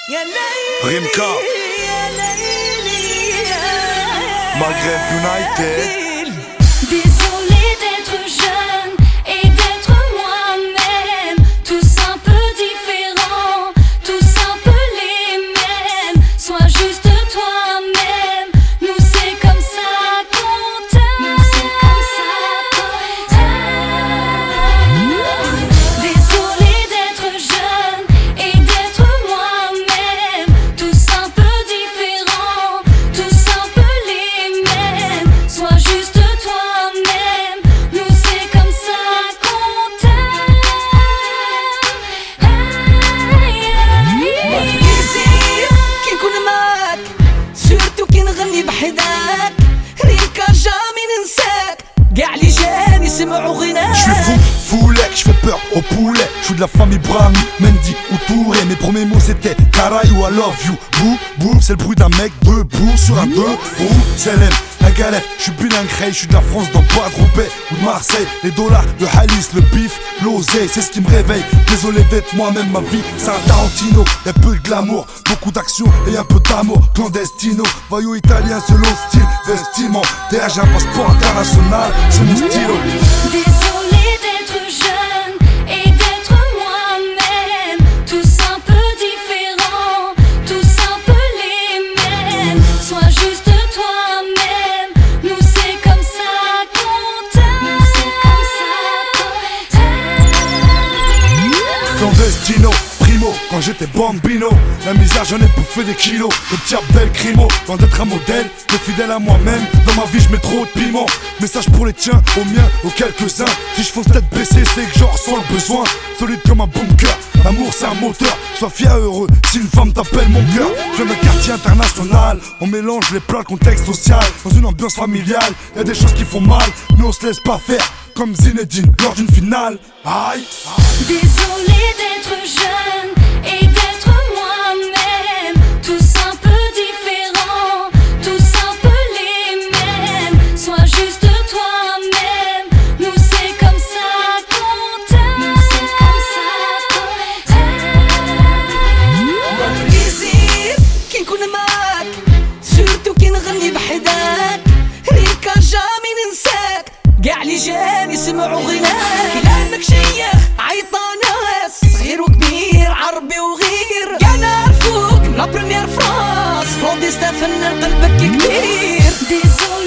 Rimka, Maghreb United. Désolé d'être jeune et d'être moi-même, tous un peu différents, tous un peu les mêmes. Sois juste toi-même, nous c'est comme ça qu'on t'aime. Désolé d'être jeune et d'être moi-même, tous un peu différents, tous un peu les mêmes. Sois juste toi-même, nous c'est comme ça qu'on t'aime. كيزير كي نكون معاك سورتو كي نغني بحداك ريكا جامي ننساك قاع لي جاني يسمعوا غناك. Je suis fou, foulec, je fais peur au poulet. Je suis de la famille Brahmi, Mendy ou Touré. Mes premiers mots c'était Caray ou I love you. Bou, bou, c'est le bruit d'un mec debout sur un deux roues. Célèbre, un galère, je suis bilingue, je suis de la France dans pas de Roubaix ou de Marseille. Les dollars, le halis, le bif, l'oseille, c'est ce qui me réveille. Désolé d'être moi-même, ma vie, c'est un Tarantino. Y'a peu de glamour, beaucoup d'action et un peu d'amour. Clandestino, voyou italien, selon style, vestiment. Derrière j'ai un passeport international, c'est mon stylo. Désolé d'être jeune et d'être moi-même, tous un peu différents, tous un peu les mêmes. Sois juste toi-même, nous c'est comme ça qu'on t'aime. Clandestino, primo, quand j'étais bambino. La misère j'en ai bouffé des kilos. Le petit Abdel Crimo, loin d'être un modèle, mais fidèle à moi-même. Dans ma vie je mets trop de piment. Message pour les tiens, aux miens, aux quelques-uns. Si je fonce tête baissée, c'est que je ressens le besoin. Solide comme un bunker, l'amour c'est un moteur. Sois fier heureux, si une femme t'appelle mon cœur. Je viens d'un quartier international, on mélange les plats, le contexte social. Dans une ambiance familiale, y'a des choses qui font mal, mais on se laisse pas faire. Comme Zinedine lors d'une finale. Aïe. Désolé d'être jeune et d'être moi-même, tous un peu différents, tous un peu les mêmes. Sois juste toi-même, nous c'est comme ça qu'on t'aime. كيزير كي نكون معاك سورتو كي نغني بحداك ريكا جامي ننساك قاع لي جاني يسمعوا غناك. لانك شيخ عيطا ناس صغير وكبير عربي وغير قاع نعرفوك من لا بروميير فراس كلونديستان فنان قلبك كبير. Désolé